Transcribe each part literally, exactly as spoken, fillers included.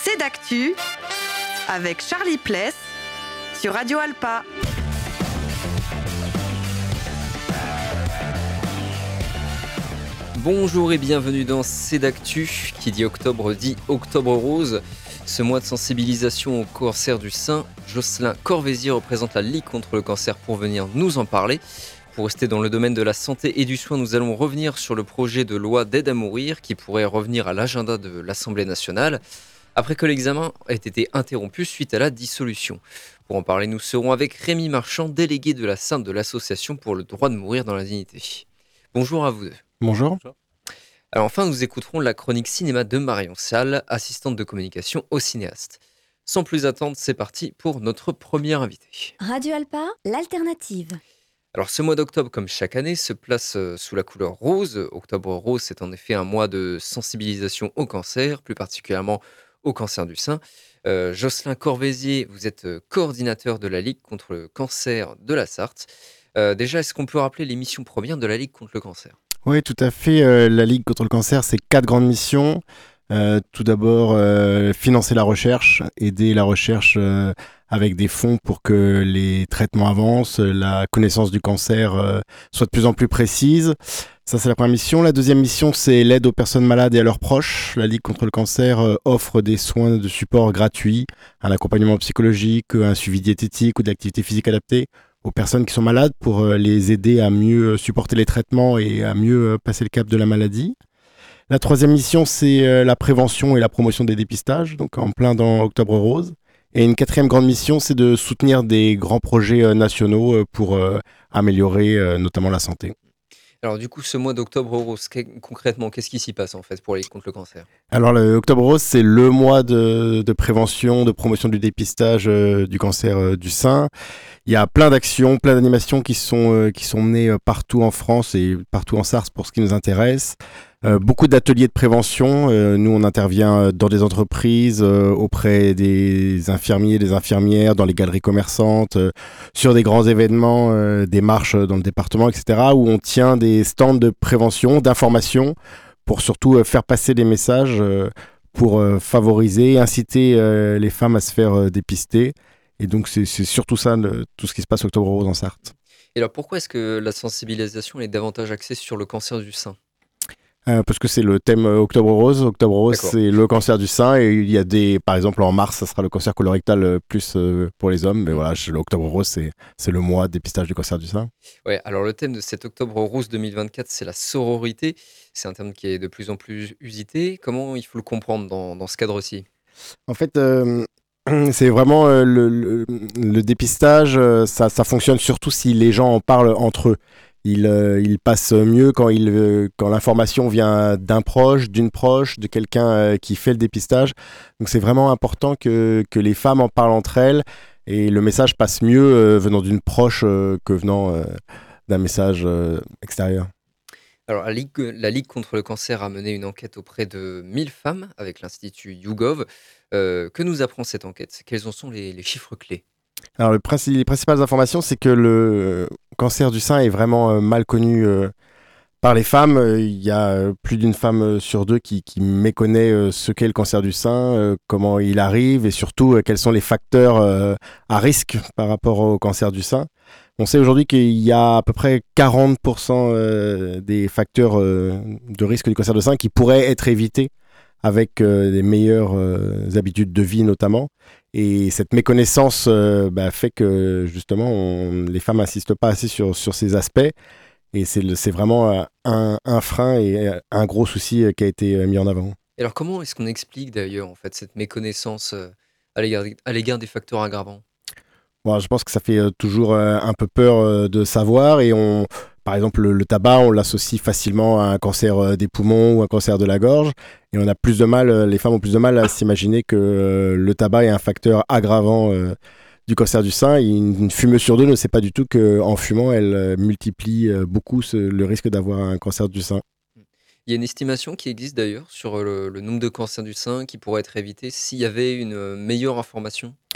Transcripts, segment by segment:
C'est d'actu avec Charlie Pless sur Radio Alpa. Bonjour et bienvenue dans C'est d'actu. Qui dit octobre dit octobre rose. Ce mois de sensibilisation au cancer du sein, Jocelyn Corvézier représente la Ligue contre le cancer pour venir nous en parler. Pour rester dans le domaine de la santé et du soin, nous allons revenir sur le projet de loi d'aide à mourir qui pourrait revenir à l'agenda de l'Assemblée nationale après que l'examen ait été interrompu suite à la dissolution. Pour en parler, nous serons avec Rémi Marchand, délégué de la Sainte de l'Association pour le droit de mourir dans la dignité. Bonjour à vous deux. Bonjour. Alors enfin, nous écouterons la chronique cinéma de Marion Salle, assistante de communication au cinéaste. Sans plus attendre, c'est parti pour notre premier invité. Radio Alpa, l'alternative. Alors ce mois d'octobre, comme chaque année, se place sous la couleur rose. Octobre rose, c'est en effet un mois de sensibilisation au cancer, plus particulièrement au cancer du sein. Euh, Jocelyn Corvézier, vous êtes coordinateur de la Ligue contre le cancer de la Sarthe. Euh, déjà, est-ce qu'on peut rappeler les missions premières de la Ligue contre le cancer ? Oui, tout à fait. Euh, la Ligue contre le cancer, c'est quatre grandes missions. Euh, tout d'abord, euh, financer la recherche, aider la recherche euh, avec des fonds pour que les traitements avancent, la connaissance du cancer euh, soit de plus en plus précise. Ça, c'est la première mission. La deuxième mission, c'est l'aide aux personnes malades et à leurs proches. La Ligue contre le cancer euh, offre des soins de support gratuits, un accompagnement psychologique, un suivi diététique ou d'activité physique adaptée aux personnes qui sont malades pour euh, les aider à mieux supporter les traitements et à mieux euh, passer le cap de la maladie. La troisième mission, c'est euh, la prévention et la promotion des dépistages, donc en plein dans Octobre Rose. Et une quatrième grande mission, c'est de soutenir des grands projets euh, nationaux euh, pour euh, améliorer euh, notamment la santé. Alors du coup, ce mois d'octobre rose, que- concrètement, qu'est-ce qui s'y passe en fait pour la Ligue contre le cancer ? Alors, le Octobre Rose, c'est le mois de, de prévention, de promotion du dépistage euh, du cancer euh, du sein. Il y a plein d'actions, plein d'animations qui sont, euh, qui sont menées euh, partout en France et partout en Sarthe pour ce qui nous intéresse. Euh, beaucoup d'ateliers de prévention. Euh, nous, on intervient dans des entreprises, euh, auprès des infirmiers, des infirmières, dans les galeries commerçantes, euh, sur des grands événements, euh, des marches dans le département, et cetera, où on tient des stands de prévention, d'information, pour surtout euh, faire passer des messages, euh, pour euh, favoriser, inciter euh, les femmes à se faire euh, dépister. Et donc, c'est, c'est surtout ça, le- tout ce qui se passe Octobre Rose en Sarthe. Et alors pourquoi est-ce que la sensibilisation est davantage axée sur le cancer du sein ? Euh, parce que c'est le thème euh, Octobre Rose. Octobre Rose, D'accord. c'est le cancer du sein. Et il y a des, par exemple, en mars, ça sera le cancer colorectal euh, plus euh, pour les hommes. Mais voilà, je- l'Octobre Rose, c'est, c'est le mois de dépistage du cancer du sein. Ouais, alors le thème de cet octobre rose deux mille vingt-quatre, c'est la sororité. C'est un terme qui est de plus en plus usité. Comment il faut le comprendre dans, dans ce cadre-ci ? En fait, euh, c'est vraiment euh, le, le, le dépistage, euh, ça, ça fonctionne surtout si les gens en parlent entre eux. Il, euh, il passe mieux quand, il, euh, quand l'information vient d'un proche, d'une proche, de quelqu'un euh, qui fait le dépistage. Donc c'est vraiment important que, que les femmes en parlent entre elles et le message passe mieux euh, venant d'une proche euh, que venant euh, d'un message euh, extérieur. Alors, la Ligue, la Ligue contre le cancer a mené une enquête auprès de mille femmes avec l'Institut YouGov. Euh, que nous apprend cette enquête ? Quels en sont les, les chiffres clés ? Alors le princi- les principales informations, c'est que le cancer du sein est vraiment euh, mal connu euh, par les femmes. Euh, Il y a euh, plus d'une femme euh, sur deux qui, qui méconnaît euh, ce qu'est le cancer du sein, euh, comment il arrive et surtout euh, quels sont les facteurs euh, à risque par rapport au cancer du sein. On sait aujourd'hui qu'il y a à peu près quarante pour cent euh, des facteurs euh, de risque du cancer du sein qui pourraient être évités avec euh, des meilleures euh, habitudes de vie notamment. Et cette méconnaissance euh, bah, fait que justement on- les femmes n'insistent pas assez sur, sur ces aspects. Et c'est, le- c'est vraiment euh, un, un frein et euh, un gros souci euh, qui a été euh, mis en avant. Et alors, comment est-ce qu'on explique d'ailleurs en fait cette méconnaissance euh, à l'égard, à l'égard des facteurs aggravants ? Bon, je pense que ça fait euh, toujours euh, un peu peur euh, de savoir. Et on, par exemple, le, le tabac, on l'associe facilement à un cancer euh, des poumons ou un cancer de la gorge. Et on a plus de mal, euh, les femmes ont plus de mal à s'imaginer que euh, le tabac est un facteur aggravant euh, du cancer du sein. Et une, une fumeuse sur deux ne sait pas du tout qu'en fumant, elle euh, multiplie euh, beaucoup ce- le risque d'avoir un cancer du sein. Il y a une estimation qui existe d'ailleurs sur le, le nombre de cancers du sein qui pourraient être évités s'il y avait une euh, meilleure information.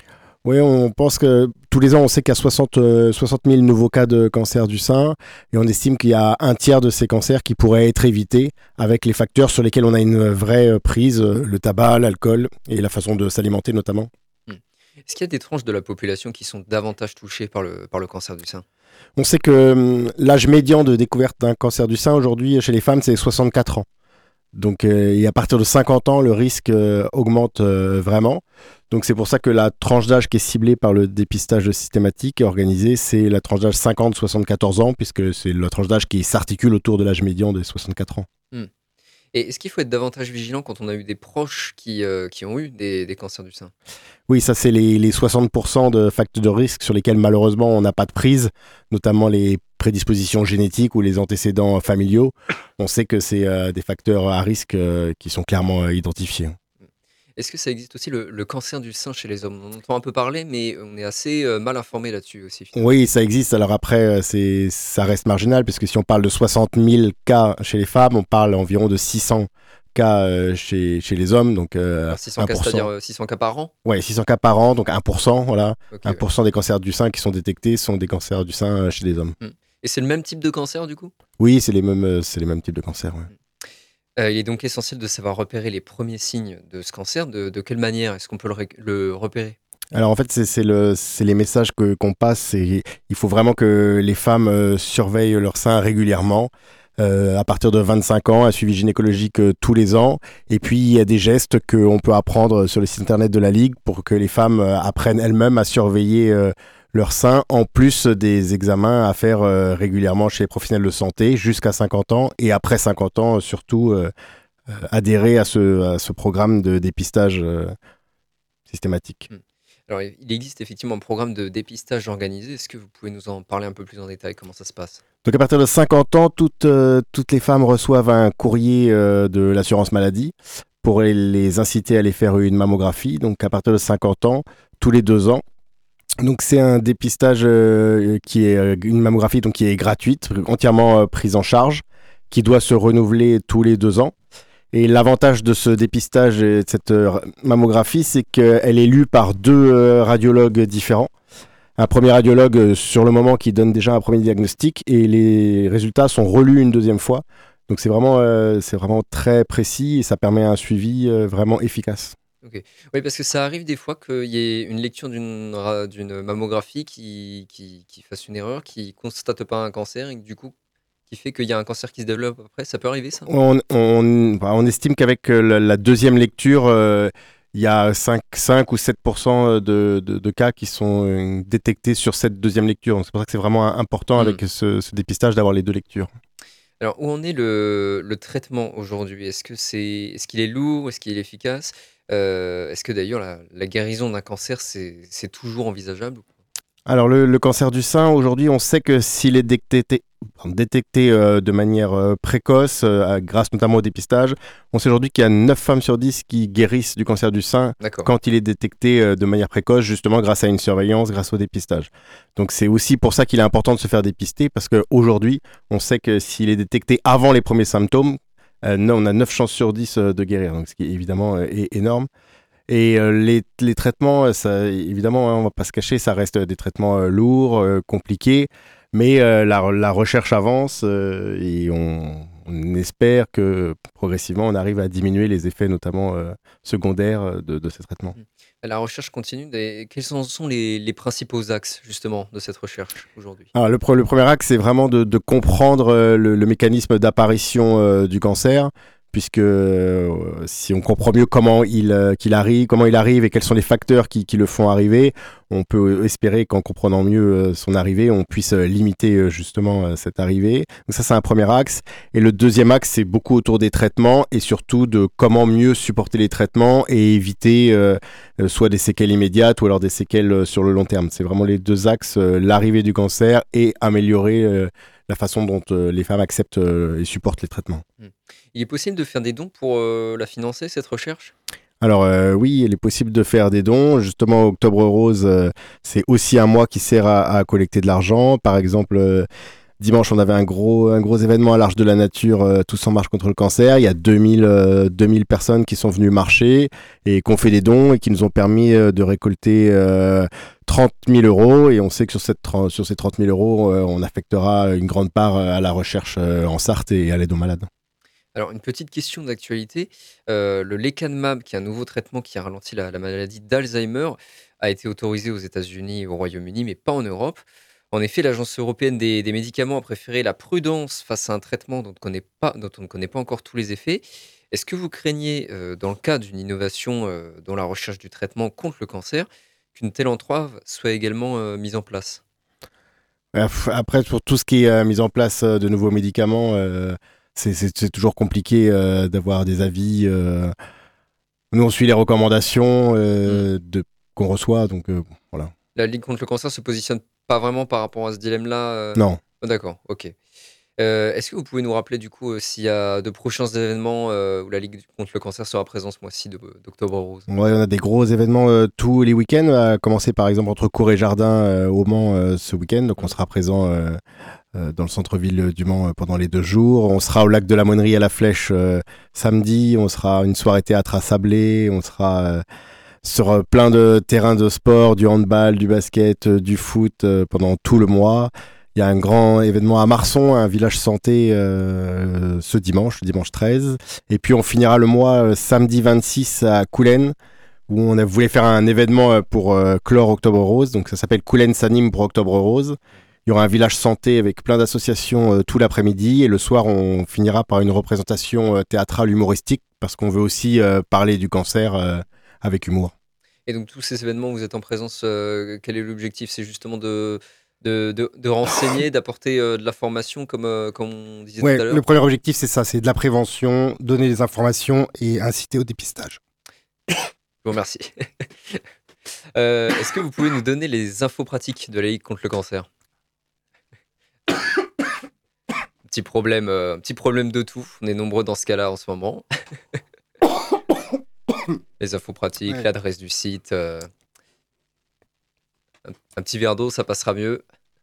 Oui, on pense que tous les ans, on sait qu'il y a soixante, euh, soixante mille nouveaux cas de cancer du sein et on estime qu'il y a un tiers de ces cancers qui pourraient être évités avec les facteurs sur lesquels on a une vraie prise, euh, le tabac, l'alcool et la façon de s'alimenter notamment. Hmm. Est-ce qu'il y a des tranches de la population qui sont davantage touchées par le, par le cancer du sein? On sait que hum, l'âge médian de découverte d'un cancer du sein aujourd'hui chez les femmes, c'est soixante-quatre ans. Donc, euh, et à partir de cinquante ans, le risque euh, augmente euh, vraiment. Donc, c'est pour ça que la tranche d'âge qui est ciblée par le dépistage systématique et organisé, c'est la tranche d'âge cinquante à soixante-quatorze ans, puisque c'est la tranche d'âge qui s'articule autour de l'âge médian des soixante-quatre ans. Hmm. Et est-ce qu'il faut être davantage vigilant quand on a eu des proches qui, euh, qui ont eu des, des cancers du sein? Oui, ça, c'est les, les soixante pour cent de facteurs de risque sur lesquels, malheureusement, on n'a pas de prise, notamment les prédispositions génétiques ou les antécédents familiaux. On sait que c'est euh, des facteurs à risque euh, qui sont clairement euh, identifiés. Est-ce que ça existe aussi le, le cancer du sein chez les hommes? On en entend un peu parler, mais on est assez euh, mal informé là-dessus aussi, finalement. Oui, ça existe. Alors après, euh, c'est, ça reste marginal, parce que si on parle de soixante mille cas chez les femmes, on parle environ de six cents cas euh, chez, chez les hommes. Donc, euh, Alors, six cents cas, un pour cent. c'est-à-dire euh, six cents cas par an? Oui, six cents cas par an, donc un pour cent, voilà. Ok, un pour cent des cancers du sein qui sont détectés sont des cancers du sein euh, chez les hommes. ouais. Et c'est le même type de cancer, du coup? Oui, c'est les mêmes, euh, c'est les mêmes types de cancers. Ouais. Euh, il est donc essentiel de savoir repérer les premiers signes de ce cancer. De, de quelle manière est-ce qu'on peut le, ré- le repérer? Alors en fait, c'est, c'est, le, c'est les messages que, qu'on passe. C'est, il faut vraiment que les femmes euh, surveillent leur sein régulièrement. Euh, à partir de vingt-cinq ans, un suivi gynécologique euh, tous les ans. Et puis, il y a des gestes qu'on peut apprendre sur le site internet de la Ligue pour que les femmes euh, apprennent elles-mêmes à surveiller euh, leur sein, en plus des examens à faire euh, régulièrement chez les professionnels de santé jusqu'à cinquante ans. Et après cinquante ans, surtout, euh, euh, adhérer à ce, à ce programme de dépistage euh, systématique. Alors, il existe effectivement un programme de dépistage organisé. Est-ce que vous pouvez nous en parler un peu plus en détail? Comment ça se passe? Donc à partir de cinquante ans, toutes, euh, toutes les femmes reçoivent un courrier euh, de l'assurance maladie pour les inciter à aller faire une mammographie. Donc à partir de cinquante ans, tous les deux ans. Donc c'est un dépistage euh, qui est euh, une mammographie donc qui est gratuite, entièrement euh, prise en charge, qui doit se renouveler tous les deux ans. Et l'avantage de ce dépistage et de cette euh, mammographie, c'est qu'elle est lue par deux euh, radiologues différents. Un premier radiologue euh, sur le moment qui donne déjà un premier diagnostic et les résultats sont relus une deuxième fois. Donc c'est vraiment, euh, c'est vraiment très précis et ça permet un suivi euh, vraiment efficace. Ok. Oui, parce que ça arrive des fois qu'il y ait une lecture d'une, ra- d'une mammographie qui, qui, qui fasse une erreur, qui constate pas un cancer et que, du coup, qui fait qu'il y a un cancer qui se développe après. Ça peut arriver, ça? On, on, enfin, on estime qu'avec euh, la, la deuxième lecture, euh, il y a cinq, cinq ou sept pour cent de, de, de cas qui sont euh, détectés sur cette deuxième lecture. Donc, c'est pour ça que c'est vraiment important Mm. avec ce, ce dépistage d'avoir les deux lectures. Alors, où en est le, le traitement aujourd'hui? Est-ce que c'est, est-ce qu'il est lourd? Est-ce qu'il est efficace? Euh, est-ce que d'ailleurs la, la guérison d'un cancer, c'est, c'est toujours envisageable? Alors le, le cancer du sein, aujourd'hui, on sait que s'il est détecté, détecté euh, de manière euh, précoce, euh, grâce notamment au dépistage, on sait aujourd'hui qu'il y a neuf femmes sur dix qui guérissent du cancer du sein D'accord. quand il est détecté euh, de manière précoce, justement grâce à une surveillance, grâce au dépistage. Donc c'est aussi pour ça qu'il est important de se faire dépister, parce qu'aujourd'hui, on sait que s'il est détecté avant les premiers symptômes, euh, non, on a neuf chances sur dix euh, de guérir, donc ce qui évidemment euh, est énorme. Et euh, les, les traitements, ça, évidemment, hein, on ne va pas se cacher, ça reste des traitements euh, lourds, euh, compliqués, mais euh, la, la recherche avance euh, et on, on espère que progressivement, on arrive à diminuer les effets, notamment euh, secondaires, de, de ces traitements. La recherche continue. Des... Quels sont, sont les, les principaux axes, justement, de cette recherche aujourd'hui? Alors, le, pre- le premier axe, c'est vraiment de, de comprendre euh, le, le mécanisme d'apparition euh, du cancer, puisque euh, si on comprend mieux comment il, euh, qu'il arrive, comment il arrive et quels sont les facteurs qui, qui le font arriver, on peut espérer qu'en comprenant mieux euh, son arrivée, on puisse euh, limiter euh, justement euh, cette arrivée. Donc ça, c'est un premier axe. Et le deuxième axe, c'est beaucoup autour des traitements et surtout de comment mieux supporter les traitements et éviter euh, euh, soit des séquelles immédiates ou alors des séquelles euh, sur le long terme. C'est vraiment les deux axes, euh, l'arrivée du cancer et améliorer euh, la façon dont euh, les femmes acceptent euh, et supportent les traitements. Il est possible de faire des dons pour euh, la financer, cette recherche? Alors euh, oui, il est possible de faire des dons. Justement, Octobre Rose, euh, c'est aussi un mois qui sert à, à collecter de l'argent. Par exemple, euh, Dimanche, on avait un gros, un gros événement à l'Arche de la Nature, euh, Tous en marche contre le cancer. Il y a deux mille, euh, deux mille personnes qui sont venues marcher et qui ont fait des dons et qui nous ont permis euh, de récolter euh, trente mille euros. Et on sait que sur, cette, sur ces trente mille euros, euh, on affectera une grande part à la recherche euh, en Sarthe et à l'aide aux malades. Alors, une petite question d'actualité. Euh, le lecanemab, qui est un nouveau traitement qui a ralenti la, la maladie d'Alzheimer, a été autorisé aux États-Unis et au Royaume-Uni, mais pas en Europe. En effet, l'Agence européenne des, des médicaments a préféré la prudence face à un traitement dont on, connaît pas, dont on ne connaît pas encore tous les effets. Est-ce que vous craignez, euh, dans le cas d'une innovation euh, dans la recherche du traitement contre le cancer, qu'une telle entrave soit également euh, mise en place ? Après, pour tout ce qui est euh, mise en place euh, de nouveaux médicaments, euh, c'est, c'est, c'est toujours compliqué euh, d'avoir des avis. Euh... Nous, on suit les recommandations euh, de, qu'on reçoit, donc euh, voilà. La Ligue contre le cancer se positionne pas vraiment par rapport à ce dilemme-là euh... Non. Oh, d'accord, ok. Euh, est-ce que vous pouvez nous rappeler du coup euh, s'il y a de prochains événements euh, où la Ligue contre le cancer sera présente ce mois-ci de, d'Octobre Rose ? Ouais, on a des gros événements euh, tous les week-ends, à commencer par exemple entre Cour et Jardin euh, au Mans euh, ce week-end. Donc on sera présent euh, euh, dans le centre-ville du Mans euh, pendant les deux jours. On sera au lac de la Monnerie à la Flèche euh, samedi. On sera une soirée théâtre à Sablé. On sera euh, sur euh, plein de terrains de sport, du handball, du basket, euh, du foot euh, pendant tout le mois. Il y a un grand événement à Marson, un village santé euh, ce dimanche, le dimanche treize. Et puis on finira le mois euh, samedi vingt-six à Coulennes, où on a voulu faire un événement pour euh, clore Octobre Rose. Donc ça s'appelle Coulennes s'anime pour Octobre Rose. Il y aura un village santé avec plein d'associations euh, tout l'après-midi. Et le soir, on finira par une représentation euh, théâtrale humoristique, parce qu'on veut aussi euh, parler du cancer euh, avec humour. Et donc tous ces événements où vous êtes en présence, euh, quel est l'objectif ? C'est justement de... De, de, de renseigner, d'apporter euh, de la formation, comme, euh, comme on disait ouais, tout à l'heure. Le premier objectif, c'est ça, c'est de la prévention, donner des informations et inciter au dépistage. Je vous remercie. euh, est-ce que vous pouvez nous donner les infos pratiques de la Ligue contre le cancer ? Petit problème, euh, petit problème de tout. On est nombreux dans ce cas-là en ce moment. Les infos pratiques, ouais. L'adresse du site... Euh... Un petit verre d'eau, ça passera mieux.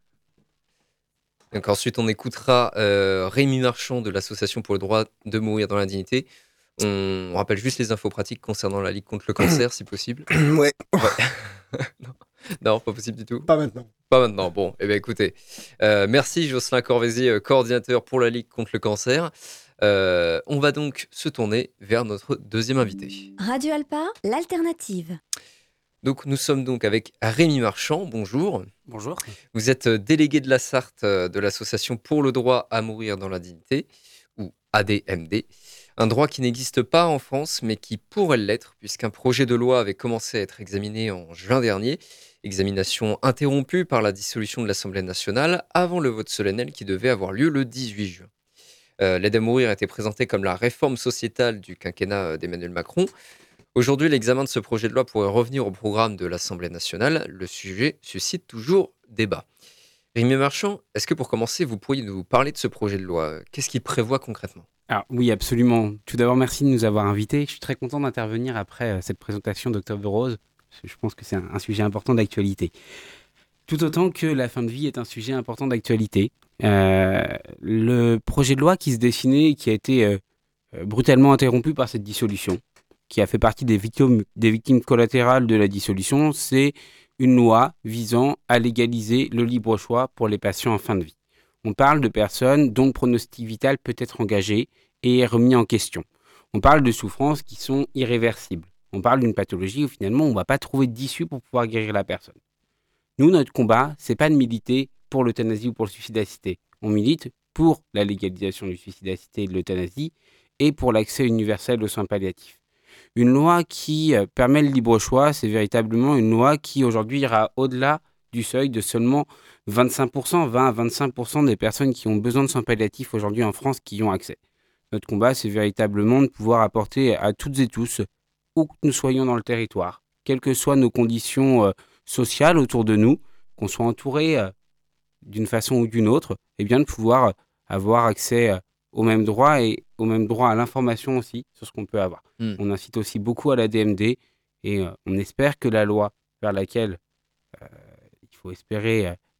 Donc ensuite, on écoutera euh, Rémi Marchand de l'Association pour le droit de mourir dans la dignité. On, on rappelle juste les infos pratiques concernant la Ligue contre le cancer, si possible. Ouais. ouais. non. non, pas possible du tout. Pas maintenant. Pas maintenant. Bon, eh bien écoutez. Euh, merci Jocelyn Corvézier, coordinateur pour la Ligue contre le cancer. Euh, on va donc se tourner vers notre deuxième invité. Radio Alpa, l'alternative. Donc, nous sommes donc avec Rémi Marchand. Bonjour. Bonjour. Vous êtes délégué de la Sarthe de l'Association pour le droit à mourir dans la dignité, ou A D M D. Un droit qui n'existe pas en France, mais qui pourrait l'être, puisqu'un projet de loi avait commencé à être examiné en juin dernier. Examination interrompue par la dissolution de l'Assemblée nationale avant le vote solennel qui devait avoir lieu le dix-huit juin. Euh, L'aide à mourir a été présentée comme la réforme sociétale du quinquennat d'Emmanuel Macron. Aujourd'hui, l'examen de ce projet de loi pourrait revenir au programme de l'Assemblée nationale. Le sujet suscite toujours débat. Rémi Marchand, est-ce que pour commencer, vous pourriez nous parler de ce projet de loi ? Qu'est-ce qu'il prévoit concrètement ? Alors, oui, absolument. Tout d'abord, merci de nous avoir invités. Je suis très content d'intervenir après euh, cette présentation d'Octobre Rose. Parce que je pense que c'est un, un sujet important d'actualité. Tout autant que la fin de vie est un sujet important d'actualité. Euh, le projet de loi qui se dessinait et qui a été euh, brutalement interrompu par cette dissolution, qui a fait partie des victimes, des victimes collatérales de la dissolution, c'est une loi visant à légaliser le libre choix pour les patients en fin de vie. On parle de personnes dont le pronostic vital peut être engagé et est remis en question. On parle de souffrances qui sont irréversibles. On parle d'une pathologie où finalement on ne va pas trouver d'issue pour pouvoir guérir la personne. Nous, notre combat, c'est pas de militer pour l'euthanasie ou pour le suicide assisté. On milite pour la légalisation du suicide assisté et de l'euthanasie et pour l'accès universel aux soins palliatifs. Une loi qui euh, permet le libre choix, c'est véritablement une loi qui aujourd'hui ira au-delà du seuil de seulement vingt-cinq pour cent, vingt à vingt-cinq pour cent des personnes qui ont besoin de soins palliatifs aujourd'hui en France qui y ont accès. Notre combat, c'est véritablement de pouvoir apporter à toutes et tous, où que nous soyons dans le territoire, quelles que soient nos conditions euh, sociales autour de nous, qu'on soit entouré euh, d'une façon ou d'une autre, et bien de pouvoir euh, avoir accès euh, aux mêmes droits et au même droit à l'information aussi sur ce qu'on peut avoir. Mmh. On incite aussi beaucoup à l'A D M D et euh, on espère que la loi vers laquelle euh, il faut espérer euh,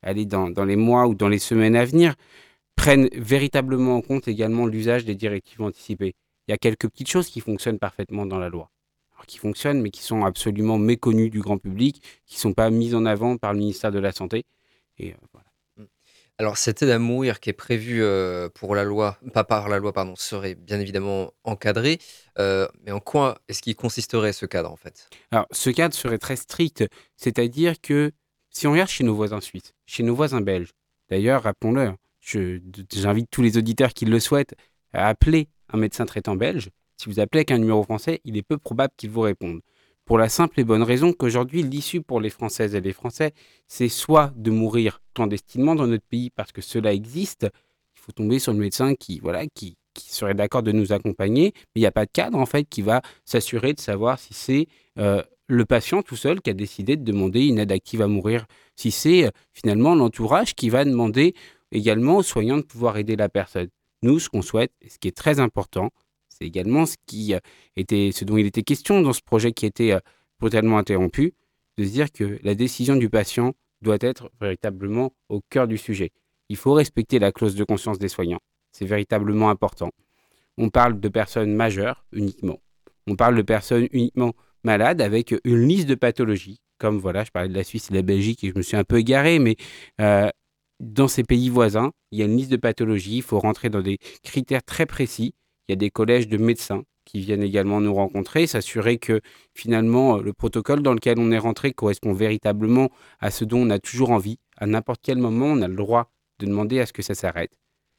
aller dans, dans les mois ou dans les semaines à venir, prennent véritablement en compte également l'usage des directives anticipées. Il y a quelques petites choses qui fonctionnent parfaitement dans la loi. Alors, qui fonctionnent, mais qui sont absolument méconnues du grand public, qui ne sont pas mises en avant par le ministère de la Santé. Et euh, voilà. Alors, cette aide à mourir qui est prévue euh, pour la loi, pas par la loi, pardon, serait bien évidemment encadrée. Euh, mais en quoi est-ce qu'il consisterait ce cadre, en fait? Alors, ce cadre serait très strict, c'est-à-dire que si on regarde chez nos voisins suisses, chez nos voisins belges, d'ailleurs, rappelons-le, je, j'invite tous les auditeurs qui le souhaitent à appeler un médecin traitant belge. Si vous appelez avec un numéro français, il est peu probable qu'il vous réponde. Pour la simple et bonne raison qu'aujourd'hui, l'issue pour les Françaises et les Français, c'est soit de mourir clandestinement dans notre pays parce que cela existe, il faut tomber sur le médecin qui, voilà, qui, qui serait d'accord de nous accompagner, mais il n'y a pas de cadre en fait qui va s'assurer de savoir si c'est euh, le patient tout seul qui a décidé de demander une aide active à mourir, si c'est euh, finalement l'entourage qui va demander également aux soignants de pouvoir aider la personne. Nous, ce qu'on souhaite, et ce qui est très important, c'est également ce, qui était, ce dont il était question dans ce projet qui a été brutalement interrompu, de se dire que la décision du patient doit être véritablement au cœur du sujet. Il faut respecter la clause de conscience des soignants. C'est véritablement important. On parle de personnes majeures uniquement. On parle de personnes uniquement malades avec une liste de pathologies. Comme voilà, je parlais de la Suisse et de la Belgique et je me suis un peu égaré, mais euh, dans ces pays voisins, il y a une liste de pathologies. Il faut rentrer dans des critères très précis. Il y a des collèges de médecins qui viennent également nous rencontrer, s'assurer que finalement le protocole dans lequel on est rentré correspond véritablement à ce dont on a toujours envie. À n'importe quel moment, on a le droit de demander à ce que ça s'arrête.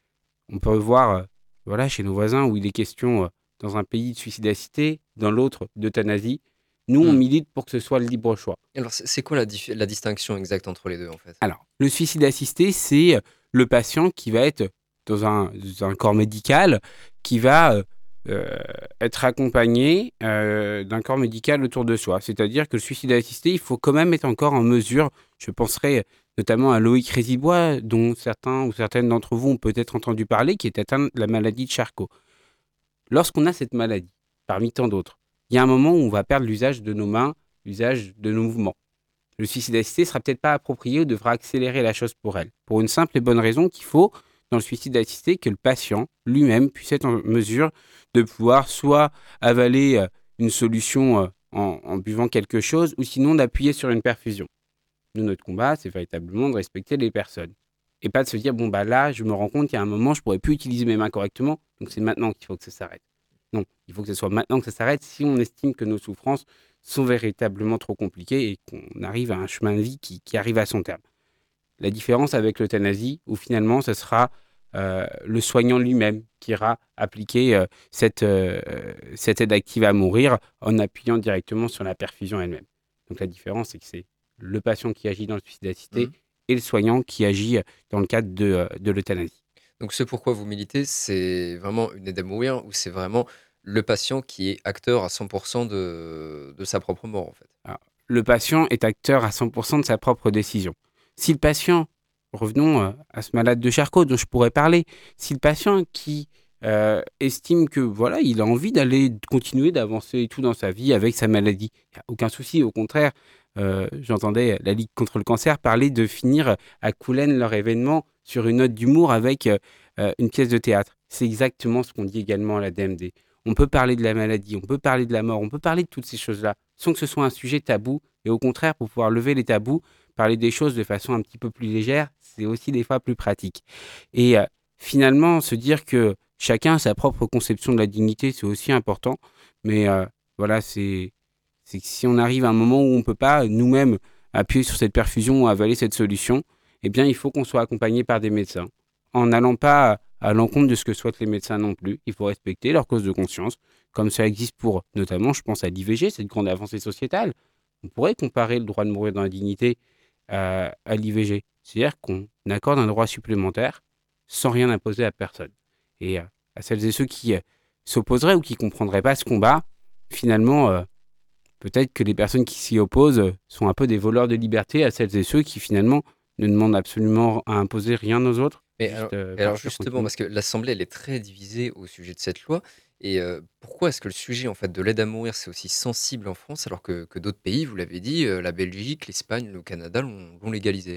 On peut voir euh, voilà, chez nos voisins où il est question euh, dans un pays de suicidacité, dans l'autre d'euthanasie. Nous, on Hmm. milite pour que ce soit le libre choix. Alors, c'est c'est quoi la, dif- la distinction exacte entre les deux, en fait? Alors, le suicide assisté, c'est le patient qui va être dans un, dans un corps médical, qui va euh, euh, être accompagné euh, d'un corps médical autour de soi. C'est-à-dire que le suicide assisté, il faut quand même être encore en mesure, je penserai notamment à Loïc Rézibois, dont certains ou certaines d'entre vous ont peut-être entendu parler, qui est atteint de la maladie de Charcot. Lorsqu'on a cette maladie, parmi tant d'autres, il y a un moment où on va perdre l'usage de nos mains, l'usage de nos mouvements. Le suicide assisté ne sera peut-être pas approprié ou devra accélérer la chose pour elle. Pour une simple et bonne raison qu'il faut, dans le suicide assisté, que le patient lui-même puisse être en mesure de pouvoir soit avaler euh, une solution euh, en, en buvant quelque chose ou sinon d'appuyer sur une perfusion. Nous, notre combat, c'est véritablement de respecter les personnes. Et pas de se dire, bon, bah là, je me rends compte qu'il y a un moment, je ne pourrais plus utiliser mes mains correctement, donc c'est maintenant qu'il faut que ça s'arrête. Non, il faut que ce soit maintenant que ça s'arrête si on estime que nos souffrances sont véritablement trop compliquées et qu'on arrive à un chemin de vie qui, qui arrive à son terme. La différence avec l'euthanasie, où finalement, ce sera euh, le soignant lui-même qui ira appliquer euh, cette, euh, cette aide active à mourir en appuyant directement sur la perfusion elle-même. Donc la différence, c'est que c'est le patient qui agit dans le suicide assisté Mhm. et le soignant qui agit dans le cadre de, euh, de l'euthanasie. Donc, ce pourquoi vous militez, c'est vraiment une aide à mourir ou c'est vraiment le patient qui est acteur à cent pour cent de, de sa propre mort, en fait? Alors, le patient est acteur à cent pour cent de sa propre décision. Si le patient, revenons euh, à ce malade de Charcot dont je pourrais parler, si le patient qui euh, estime que voilà, il a envie d'aller de continuer d'avancer et tout dans sa vie avec sa maladie, il n'y a aucun souci, au contraire, euh, j'entendais la Ligue contre le cancer parler de finir à Coulennes leur événement sur une note d'humour avec euh, euh, une pièce de théâtre. C'est exactement ce qu'on dit également à la D M D. On peut parler de la maladie, on peut parler de la mort, on peut parler de toutes ces choses-là, sans que ce soit un sujet tabou. Et au contraire, pour pouvoir lever les tabous, parler des choses de façon un petit peu plus légère, c'est aussi des fois plus pratique. Et euh, finalement, se dire que chacun a sa propre conception de la dignité, c'est aussi important. Mais euh, voilà, c'est, c'est que si on arrive à un moment où on ne peut pas nous-mêmes appuyer sur cette perfusion ou avaler cette solution, eh bien, il faut qu'on soit accompagné par des médecins. En n'allant pas à l'encontre de ce que souhaitent les médecins non plus. Il faut respecter leur cause de conscience, comme ça existe pour, notamment, je pense à l'I V G, cette grande avancée sociétale. On pourrait comparer le droit de mourir dans la dignité à, à l'I V G. C'est-à-dire qu'on accorde un droit supplémentaire sans rien imposer à personne. Et euh, à celles et ceux qui euh, s'opposeraient ou qui ne comprendraient pas ce combat, finalement, euh, peut-être que les personnes qui s'y opposent euh, sont un peu des voleurs de liberté à celles et ceux qui, finalement, ne demandent absolument à imposer rien aux autres. Mais Juste, alors, euh, et alors partir justement, tranquillement. parce que l'Assemblée, elle est très divisée au sujet de cette loi. Et euh, pourquoi est-ce que le sujet en fait, de l'aide à mourir, c'est aussi sensible en France, alors que, que d'autres pays, vous l'avez dit, euh, la Belgique, l'Espagne, le Canada l'ont l'ont légalisé?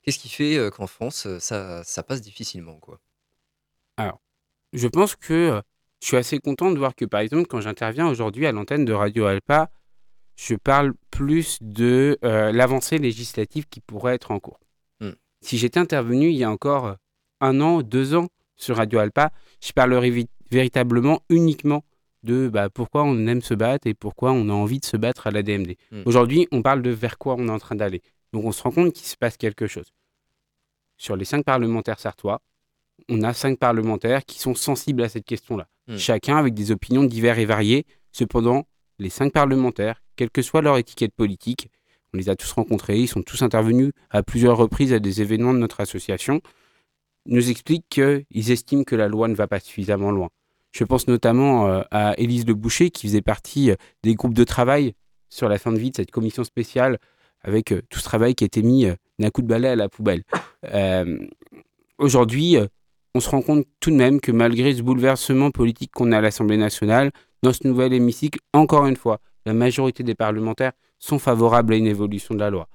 Qu'est-ce qui fait euh, qu'en France, euh, ça, ça passe difficilement, quoi? Alors, je pense que euh, je suis assez content de voir que, par exemple, quand j'interviens aujourd'hui à l'antenne de Radio Alpa, je parle plus de euh, l'avancée législative qui pourrait être en cours. Hmm. Si j'étais intervenu il y a encore euh, un an, deux ans sur Radio Alpa, je parlerais vi- véritablement uniquement de bah, pourquoi on aime se battre et pourquoi on a envie de se battre à l'A D M D. Hmm. Aujourd'hui, on parle de vers quoi on est en train d'aller. Donc on se rend compte qu'il se passe quelque chose. Sur les cinq parlementaires sartois, on a cinq parlementaires qui sont sensibles à cette question-là. Hmm. Chacun avec des opinions diverses et variées. Cependant, les cinq parlementaires, quelle que soit leur étiquette politique, on les a tous rencontrés, ils sont tous intervenus à plusieurs reprises à des événements de notre association, nous expliquent qu'ils estiment que la loi ne va pas suffisamment loin. Je pense notamment euh, à Élise Le Boucher, qui faisait partie euh, des groupes de travail sur la fin de vie de cette commission spéciale, avec euh, tout ce travail qui a été mis euh, d'un coup de balai à la poubelle. Euh, aujourd'hui, euh, on se rend compte tout de même que malgré ce bouleversement politique qu'on a à l'Assemblée nationale, dans ce nouvel hémicycle, encore une fois, la majorité des parlementaires sont favorables à une évolution de la loi.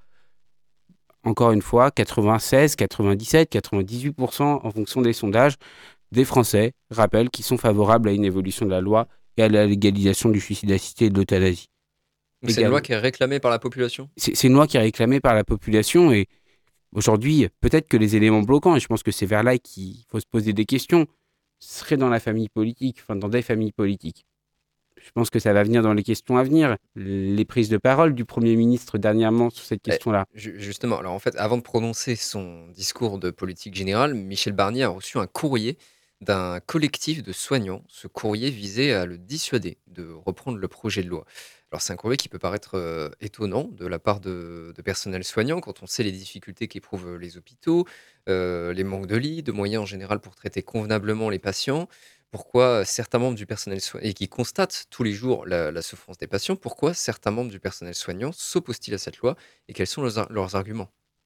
Encore une fois, quatre-vingt-seize, quatre-vingt-dix-sept, quatre-vingt-dix-huit pour cent en fonction des sondages des Français rappellent qu'ils sont favorables à une évolution de la loi et à la légalisation du suicide assisté et de l'euthanasie. Donc c'est une loi qui est réclamée par la population? C'est, c'est une loi qui est réclamée par la population et aujourd'hui, peut-être que les éléments bloquants, et je pense que c'est vers là qu'il faut se poser des questions, seraient dans la famille politique, enfin dans des familles politiques. Je pense que ça va venir dans les questions à venir. Les prises de parole du Premier ministre dernièrement sur cette question-là. Eh, ju- justement, alors en fait, avant de prononcer son discours de politique générale, Michel Barnier a reçu un courrier d'un collectif de soignants. Ce courrier visait à le dissuader de reprendre le projet de loi. Alors c'est un courrier qui peut paraître euh, étonnant de la part de, de personnels soignants quand on sait les difficultés qu'éprouvent les hôpitaux, euh, les manques de lits, de moyens en général pour traiter convenablement les patients. Pourquoi certains membres du personnel soignant, et qui constatent tous les jours la, la souffrance des patients, pourquoi certains membres du personnel soignant s'opposent-ils à cette loi et quels sont leurs, ar- leurs arguments?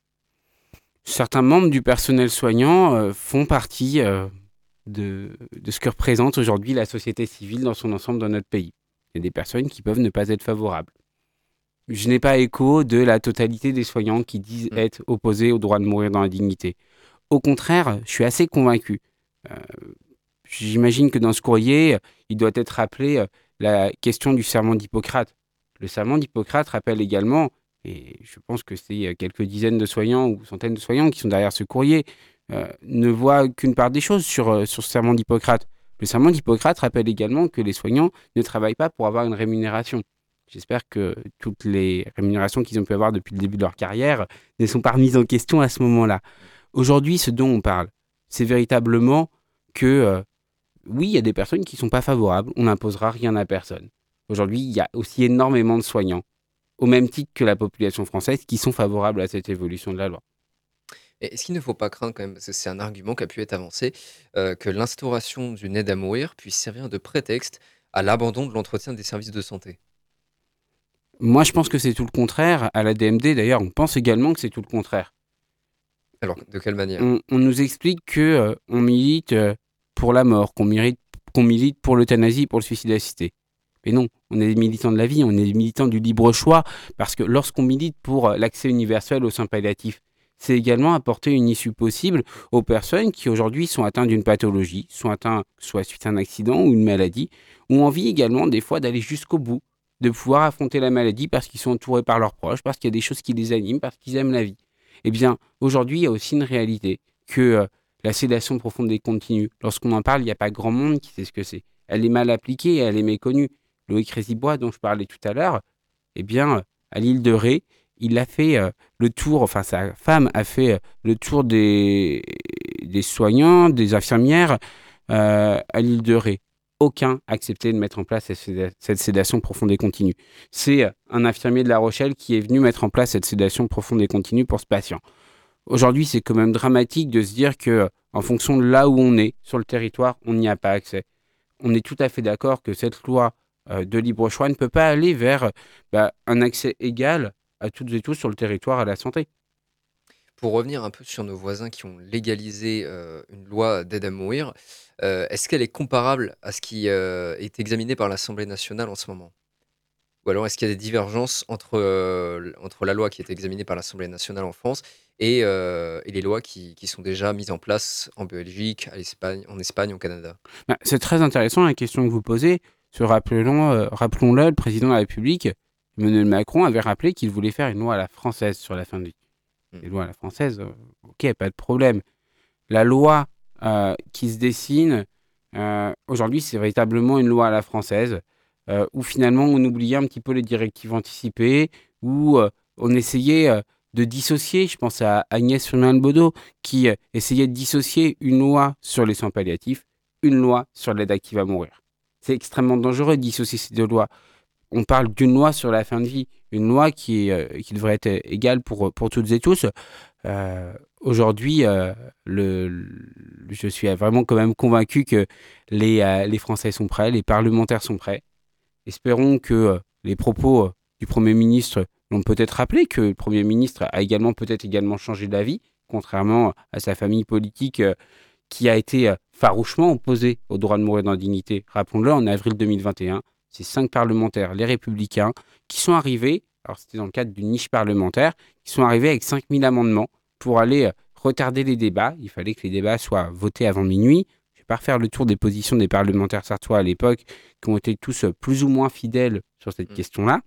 Certains membres du personnel soignant euh, font partie euh, de, de ce que représente aujourd'hui la société civile dans son ensemble dans notre pays. Il y a des personnes qui peuvent ne pas être favorables. Je n'ai pas écho de la totalité des soignants qui disent Mm. être opposés au droit de mourir dans la dignité. Au contraire, je suis assez convaincu. Euh, J'imagine que dans ce courrier, il doit être rappelé euh, la question du serment d'Hippocrate. Le serment d'Hippocrate rappelle également, et je pense que c'est euh, quelques dizaines de soignants ou centaines de soignants qui sont derrière ce courrier, euh, ne voient qu'une part des choses sur, euh, sur ce serment d'Hippocrate. Le serment d'Hippocrate rappelle également que les soignants ne travaillent pas pour avoir une rémunération. J'espère que toutes les rémunérations qu'ils ont pu avoir depuis le début de leur carrière ne sont pas remises en question à ce moment-là. Aujourd'hui, ce dont on parle, c'est véritablement que, euh, oui, il y a des personnes qui ne sont pas favorables, on n'imposera rien à personne. Aujourd'hui, il y a aussi énormément de soignants, au même titre que la population française, qui sont favorables à cette évolution de la loi. Et est-ce qu'il ne faut pas craindre quand même, parce que c'est un argument qui a pu être avancé, euh, que l'instauration d'une aide à mourir puisse servir de prétexte à l'abandon de l'entretien des services de santé? Moi, je pense que c'est tout le contraire. À la D M D, d'ailleurs, on pense également que c'est tout le contraire. Alors, de quelle manière? On, on nous explique que euh, on milite euh, pour la mort, qu'on milite, qu'on milite pour l'euthanasie, pour le suicide assisté. Mais non, on est des militants de la vie, on est des militants du libre choix, parce que lorsqu'on milite pour euh, l'accès universel aux soins palliatifs, c'est également apporter une issue possible aux personnes qui aujourd'hui sont atteintes d'une pathologie, sont atteintes soit suite à un accident ou une maladie, ou ont envie également des fois d'aller jusqu'au bout, de pouvoir affronter la maladie parce qu'ils sont entourés par leurs proches, parce qu'il y a des choses qui les animent, parce qu'ils aiment la vie. Eh bien, aujourd'hui, il y a aussi une réalité que euh, la sédation profonde et continue, lorsqu'on en parle, il n'y a pas grand monde qui sait ce que c'est. Elle est mal appliquée et elle est méconnue. Loïc Rézibois, dont je parlais tout à l'heure, eh bien, euh, à l'île de Ré, il a fait euh, le tour, enfin sa femme a fait euh, le tour des, des soignants, des infirmières euh, à l'île de Ré. Aucun accepté de mettre en place cette séda- cette sédation profonde et continue. C'est euh, un infirmier de La Rochelle qui est venu mettre en place cette sédation profonde et continue pour ce patient. Aujourd'hui, c'est quand même dramatique de se dire que, euh, en fonction de là où on est, sur le territoire, on n'y a pas accès. On est tout à fait d'accord que cette loi euh, de libre choix ne peut pas aller vers euh, bah, un accès égal à toutes et tous sur le territoire à la santé. Pour revenir un peu sur nos voisins qui ont légalisé euh, une loi d'aide à mourir, euh, est-ce qu'elle est comparable à ce qui euh, est examiné par l'Assemblée nationale en ce moment? Ou alors est-ce qu'il y a des divergences entre, euh, entre la loi qui est examinée par l'Assemblée nationale en France et, euh, et les lois qui, qui sont déjà mises en place en Belgique, à l'Espagne, en Espagne, au Canada? Bah, c'est très intéressant la question que vous posez. Se rappelons, euh, rappelons-le, le président de la République, Emmanuel Macron, avait rappelé qu'il voulait faire une loi à la française sur la fin de vie. Mm. Les lois à la française, euh, ok, pas de problème. La loi euh, qui se dessine euh, aujourd'hui, c'est véritablement une loi à la française, euh, où finalement on oubliait un petit peu les directives anticipées, où euh, on essayait euh, de dissocier, je pense à Agnès Firmin-Lebaudot, qui euh, essayait de dissocier une loi sur les soins palliatifs, une loi sur l'aide active à mourir. C'est extrêmement dangereux de dissocier ces deux lois. On parle d'une loi sur la fin de vie, une loi qui, est, euh, qui devrait être égale pour, pour toutes et tous. Euh, aujourd'hui, euh, le, le, je suis vraiment quand même convaincu que les, euh, les Français sont prêts, les parlementaires sont prêts. Espérons que euh, les propos euh, du Premier ministre l'ont peut-être rappelé, que le Premier ministre a également peut-être également changé d'avis, contrairement à sa famille politique euh, qui a été euh, farouchement opposée au droit de mourir dans la dignité. Rappelons-le, en avril deux mille vingt et un, c'est cinq parlementaires, les Républicains, qui sont arrivés, alors c'était dans le cadre d'une niche parlementaire, qui sont arrivés avec cinq mille amendements pour aller euh, retarder les débats. Il fallait que les débats soient votés avant minuit. Je ne vais pas refaire le tour des positions des parlementaires sartois à l'époque, qui ont été tous euh, plus ou moins fidèles sur cette mmh. question-là,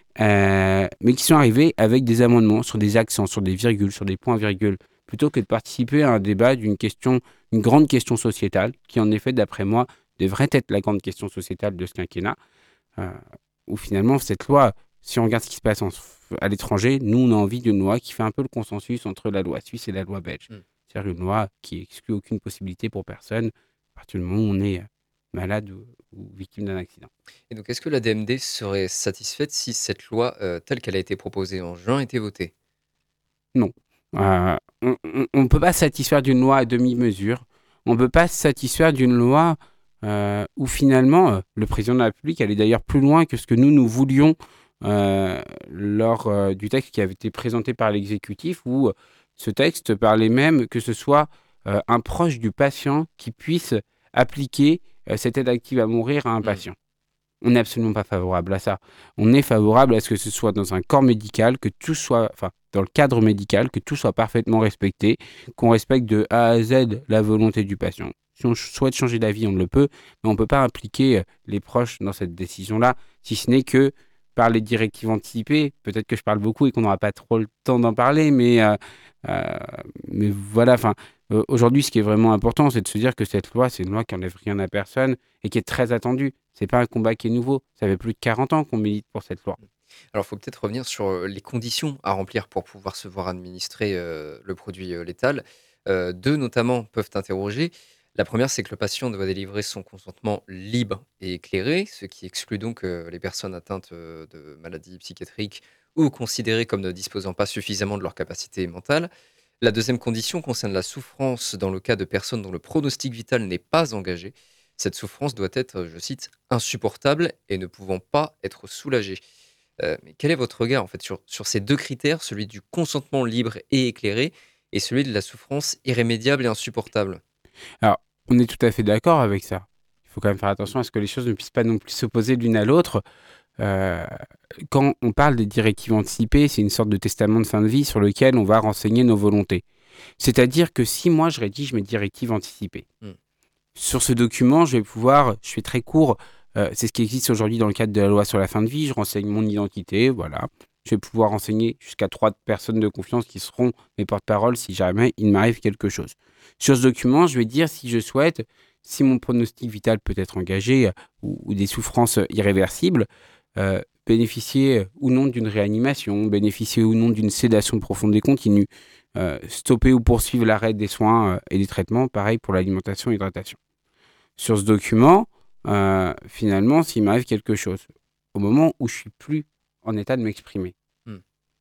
euh, mais qui sont arrivés avec des amendements sur des accents, sur des virgules, sur des points-virgules, plutôt que de participer à un débat d'une question, une grande question sociétale, qui en effet, d'après moi, devrait être la grande question sociétale de ce quinquennat, euh, où finalement, cette loi, si on regarde ce qui se passe en, à l'étranger, nous, on a envie d'une loi qui fait un peu le consensus entre la loi suisse et la loi belge. Mmh. C'est-à-dire une loi qui exclut aucune possibilité pour personne, à partir du moment où on est malade ou, ou victime d'un accident. Et donc, est-ce que l'A D M D serait satisfaite si cette loi, euh, telle qu'elle a été proposée en juin, était votée? Non. Euh, on ne peut pas se satisfaire d'une loi à demi-mesure. On ne peut pas se satisfaire d'une loi euh, où finalement euh, le président de la République allait d'ailleurs plus loin que ce que nous, nous voulions euh, lors euh, du texte qui avait été présenté par l'exécutif, où euh, ce texte parlait même que ce soit euh, un proche du patient qui puisse appliquer euh, cette aide active à mourir à un mmh. patient. On n'est absolument pas favorable à ça. On est favorable à ce que ce soit dans un corps médical, que tout soit, enfin, dans le cadre médical, que tout soit parfaitement respecté, qu'on respecte de A à Z la volonté du patient. Si on souhaite changer d'avis, on le peut, mais on ne peut pas impliquer les proches dans cette décision-là, si ce n'est que par les directives anticipées. Peut-être que je parle beaucoup et qu'on n'aura pas trop le temps d'en parler, mais, euh, euh, mais voilà, enfin, euh, aujourd'hui, ce qui est vraiment important, c'est de se dire que cette loi, c'est une loi qui n'enlève rien à personne et qui est très attendue. C'est pas un combat qui est nouveau. Ça fait plus de quarante ans qu'on milite pour cette loi. Alors, il faut peut-être revenir sur les conditions à remplir pour pouvoir se voir administrer euh, le produit euh, létal. Euh, deux, notamment, peuvent interroger. La première, c'est que le patient doit délivrer son consentement libre et éclairé, ce qui exclut donc euh, les personnes atteintes euh, de maladies psychiatriques ou considérées comme ne disposant pas suffisamment de leur capacité mentale. La deuxième condition concerne la souffrance dans le cas de personnes dont le pronostic vital n'est pas engagé. Cette souffrance doit être, je cite, insupportable et ne pouvant pas être soulagée. Euh, mais quel est votre regard en fait sur, sur ces deux critères, celui du consentement libre et éclairé et celui de la souffrance irrémédiable et insupportable? Alors, on est tout à fait d'accord avec ça. Il faut quand même faire attention à ce que les choses ne puissent pas non plus s'opposer l'une à l'autre. Euh, quand on parle des directives anticipées, c'est une sorte de testament de fin de vie sur lequel on va renseigner nos volontés. C'est-à-dire que si moi je rédige mes directives anticipées, mmh. sur ce document, je vais pouvoir, je fais très court, euh, c'est ce qui existe aujourd'hui dans le cadre de la loi sur la fin de vie, je renseigne mon identité, voilà. Je vais pouvoir renseigner jusqu'à trois personnes de confiance qui seront mes porte-paroles si jamais il m'arrive quelque chose. Sur ce document, je vais dire si je souhaite, si mon pronostic vital peut être engagé euh, ou, ou des souffrances irréversibles, euh, bénéficier ou non d'une réanimation, bénéficier ou non d'une sédation profonde et continue, euh, stopper ou poursuivre l'arrêt des soins euh, et des traitements, pareil pour l'alimentation et l'hydratation. Sur ce document, euh, finalement, s'il m'arrive quelque chose, au moment où je suis plus en état de m'exprimer, hmm.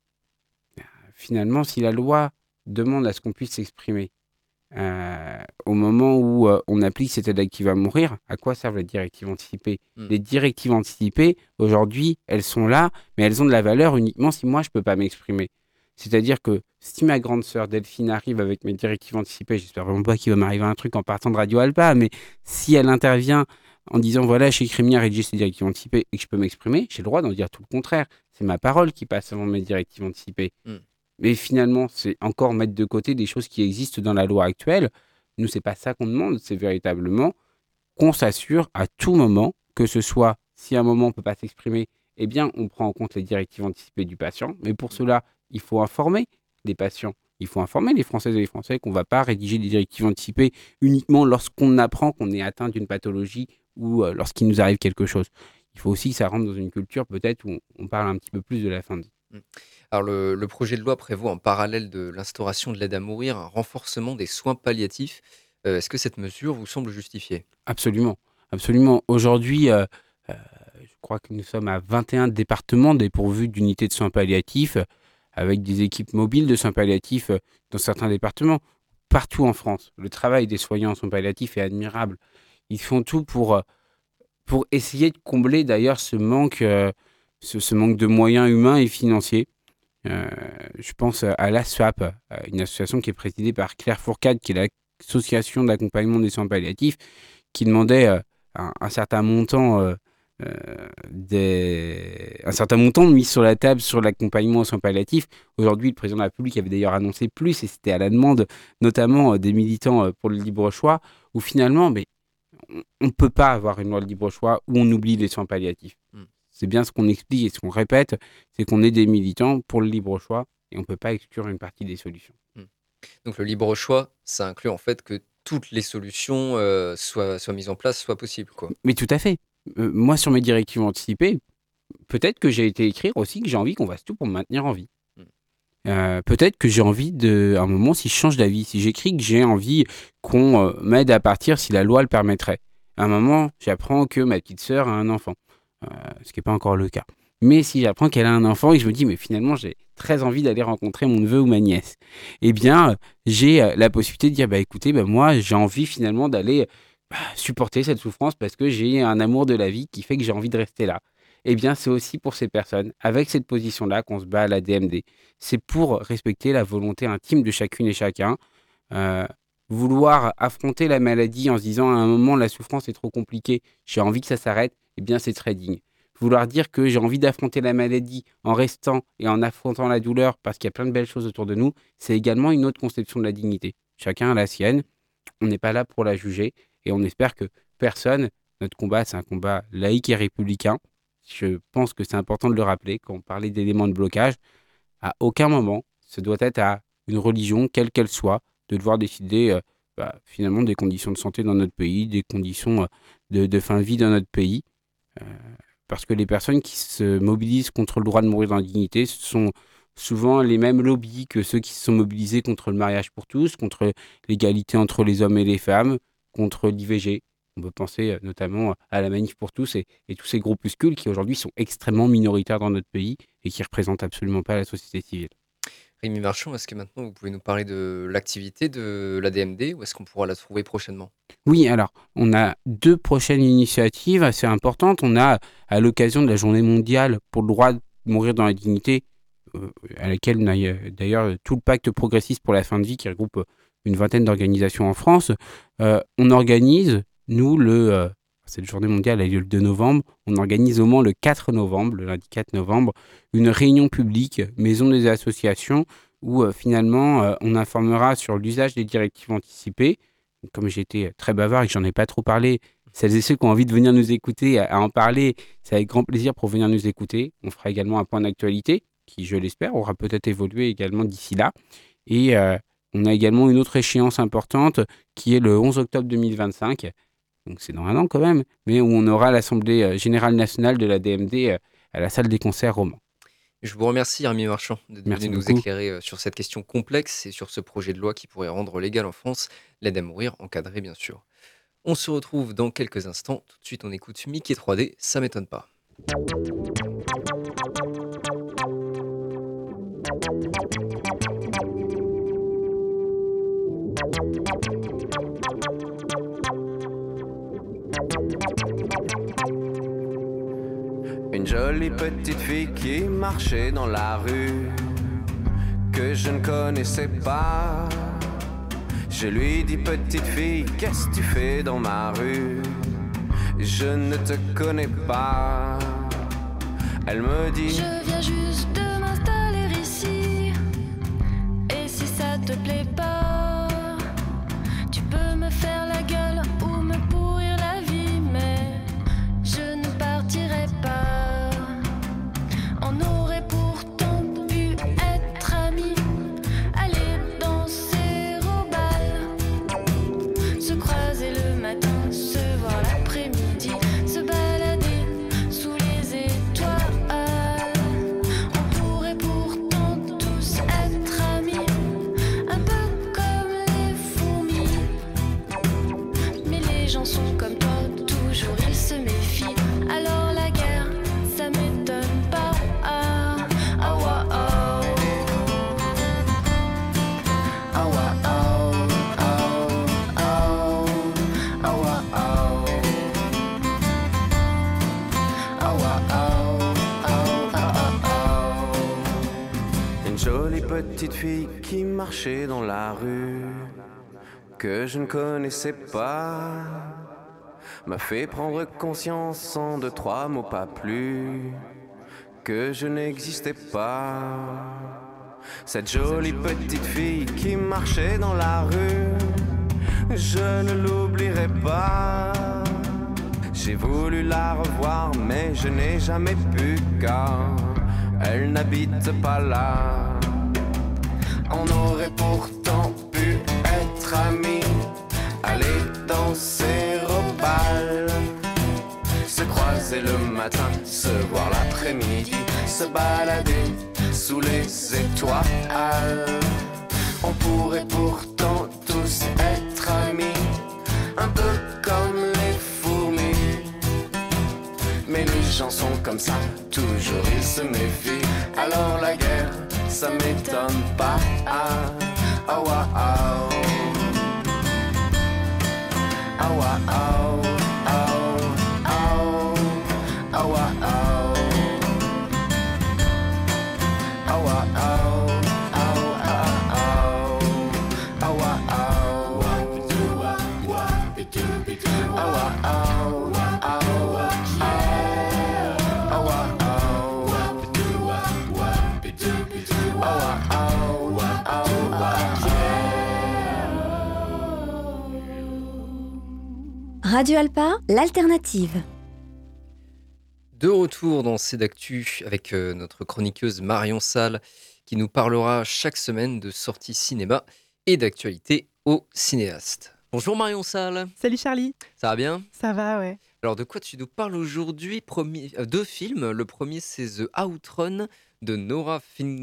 finalement, si la loi demande à ce qu'on puisse s'exprimer, Euh, au moment où euh, on applique cette aide active à mourir, à quoi servent les directives anticipées? mmh. Les directives anticipées, aujourd'hui, elles sont là, mais elles ont de la valeur uniquement si moi, je ne peux pas m'exprimer. C'est-à-dire que si ma grande sœur Delphine arrive avec mes directives anticipées, j'espère vraiment pas qu'il va m'arriver un truc en partant de Radio Alpa, mais si elle intervient en disant voilà, j'ai écrit bien rédiger ces directives anticipées et que je peux m'exprimer, j'ai le droit d'en dire tout le contraire. C'est ma parole qui passe avant mes directives anticipées. Mm. Mais finalement, c'est encore mettre de côté des choses qui existent dans la loi actuelle. Nous, c'est pas ça qu'on demande, c'est véritablement qu'on s'assure à tout moment, que ce soit si à un moment on ne peut pas s'exprimer, eh bien, on prend en compte les directives anticipées du patient. Mais pour cela, il faut informer les patients. Il faut informer les Françaises et les Français qu'on ne va pas rédiger des directives anticipées uniquement lorsqu'on apprend qu'on est atteint d'une pathologie ou euh, lorsqu'il nous arrive quelque chose. Il faut aussi que ça rentre dans une culture peut-être où on parle un petit peu plus de la fin de vie. Alors le, le projet de loi prévoit en parallèle de l'instauration de l'aide à mourir un renforcement des soins palliatifs. Euh, est-ce que cette mesure vous semble justifiée ? Absolument. Absolument. Aujourd'hui, euh, euh, je crois que nous sommes à vingt et un départements dépourvus d'unités de soins palliatifs, avec des équipes mobiles de soins palliatifs dans certains départements, partout en France. Le travail des soignants en soins palliatifs est admirable. Ils font tout pour, pour essayer de combler d'ailleurs ce manque, euh, ce, ce manque de moyens humains et financiers. Euh, je pense à l'A S F A P, une association qui est présidée par Claire Fourcade, qui est l'association d'accompagnement des soins palliatifs, qui demandait euh, un, un certain montant... Euh, Euh, des... un certain montant mis sur la table sur l'accompagnement aux soins palliatifs. Aujourd'hui, le président de la République avait d'ailleurs annoncé plus, et c'était à la demande notamment des militants pour le libre choix, où finalement, mais, on ne peut pas avoir une loi de libre choix où on oublie les soins palliatifs. Mm. C'est bien ce qu'on explique et ce qu'on répète, c'est qu'on est des militants pour le libre choix et on ne peut pas exclure une partie des solutions. Mm. Donc le libre choix, ça inclut en fait que toutes les solutions euh, soient, soient mises en place, soient possibles, quoi. Mais tout à fait. Euh, moi, sur mes directives anticipées, peut-être que j'ai été écrire aussi que j'ai envie qu'on fasse tout pour me maintenir en vie. Mm. Euh, peut-être que j'ai envie, de, à un moment, si je change d'avis, si j'écris que j'ai envie qu'on euh, m'aide à partir si la loi le permettrait. À un moment, j'apprends que ma petite sœur a un enfant, euh, ce qui n'est pas encore le cas. Mais si j'apprends qu'elle a un enfant et que je me dis, mais finalement, j'ai très envie d'aller rencontrer mon neveu ou ma nièce, eh bien, euh, j'ai euh, la possibilité de dire, bah écoutez, bah, moi, j'ai envie finalement d'aller... supporter cette souffrance parce que j'ai un amour de la vie qui fait que j'ai envie de rester là. Eh bien, c'est aussi pour ces personnes, avec cette position-là, qu'on se bat à la D M D. C'est pour respecter la volonté intime de chacune et chacun. Euh, vouloir affronter la maladie en se disant à un moment, la souffrance est trop compliquée, j'ai envie que ça s'arrête, eh bien, c'est très digne. Vouloir dire que j'ai envie d'affronter la maladie en restant et en affrontant la douleur parce qu'il y a plein de belles choses autour de nous, c'est également une autre conception de la dignité. Chacun a la sienne, on n'est pas là pour la juger. Et on espère que personne, notre combat, c'est un combat laïque et républicain. Je pense que c'est important de le rappeler quand on parlait d'éléments de blocage. À aucun moment, ce doit être à une religion, quelle qu'elle soit, de devoir décider euh, bah, finalement des conditions de santé dans notre pays, des conditions euh, de, de fin de vie dans notre pays. Euh, parce que les personnes qui se mobilisent contre le droit de mourir dans la dignité, ce sont souvent les mêmes lobbies que ceux qui se sont mobilisés contre le mariage pour tous, contre l'égalité entre les hommes et les femmes, contre l'I V G. On peut penser notamment à la Manif pour tous et, et tous ces groupuscules qui aujourd'hui sont extrêmement minoritaires dans notre pays et qui ne représentent absolument pas la société civile. Rémi Marchand, est-ce que maintenant vous pouvez nous parler de l'activité de la D M D ou est-ce qu'on pourra la trouver prochainement ? Oui, alors on a deux prochaines initiatives assez importantes. On a à l'occasion de la journée mondiale pour le droit de mourir dans la dignité, euh, à laquelle on a d'ailleurs tout le pacte progressiste pour la fin de vie qui regroupe une vingtaine d'organisations en France. Euh, on organise, nous, le, euh, cette journée mondiale a lieu le deux novembre, on organise au moins le quatre novembre, le lundi quatre novembre, une réunion publique, maison des associations, où euh, finalement euh, on informera sur l'usage des directives anticipées. Comme j'ai été très bavard et que j'en ai pas trop parlé, celles et ceux qui ont envie de venir nous écouter, à, à en parler, c'est avec grand plaisir pour venir nous écouter. On fera également un point d'actualité, qui, je l'espère, aura peut-être évolué également d'ici là. Et... Euh, On a également une autre échéance importante qui est le onze octobre deux mille vingt-cinq, donc c'est dans un an quand même, mais où on aura l'Assemblée Générale Nationale de la D M D à la salle des concerts Romans. Je vous remercie, Rémi Marchand, de venir nous éclairer sur cette question complexe et sur ce projet de loi qui pourrait rendre légal en France l'aide à mourir, encadrée bien sûr. On se retrouve dans quelques instants. Tout de suite, on écoute Mickey trois D, ça m'étonne pas. Une jolie petite fille qui marchait dans la rue, que je ne connaissais pas. Je lui dis petite fille, qu'est-ce que tu fais dans ma rue? je ne te connais pas. Elle me dit: je viens juste de m'installer ici. Et si ça te plaît pas, tu peux me faire la gueule ou me pourrir la vie, mais je ne partirai pas. On aurait pourtant pu être amis, aller danser au bal, se croiser le matin, se voir l'après-midi, se balader sous les étoiles. On pourrait pourtant tous être amis, un peu comme les fourmis. Mais les gens sont comme toi, toujours ils se méfient. Alors la guerre, ça m'étonne pas. Ah, ah, ouah, oh. Ah, ouah, oh, oh, oh. Ah, ouah, oh. Ah, ouah, oh, oh, oh, oh. Une jolie petite fille qui marchait dans la rue, que je ne connaissais pas, m'a fait prendre conscience en deux, trois mots pas plus, que je n'existais pas. Cette jolie petite fille qui marchait dans la rue, je ne l'oublierai pas. J'ai voulu la revoir mais je n'ai jamais pu, car elle n'habite pas là. On aurait pourtant pu être amis, aller danser au bal, se croiser le matin, se voir l'après-midi, se balader sous les étoiles. On pourrait pourtant tous être amis, un peu comme les fourmis. Mais les gens sont comme ça, toujours ils se méfient. Alors la guerre, ça m'étonne pas. Ah, ah, ah, ah. Ah, ah, ah, ah, ah, ah, ah, ah. Radio Alpa, l'alternative. De retour dans C'est d'actu avec euh, notre chroniqueuse Marion Salle qui nous parlera chaque semaine de sorties cinéma et d'actualité aux cinéastes. Bonjour Marion Salle. Salut Charlie. Ça va bien ? Ça va, ouais. Alors de quoi tu nous parles aujourd'hui ? Premier, euh, Deux films. Le premier c'est The Outrun de Nora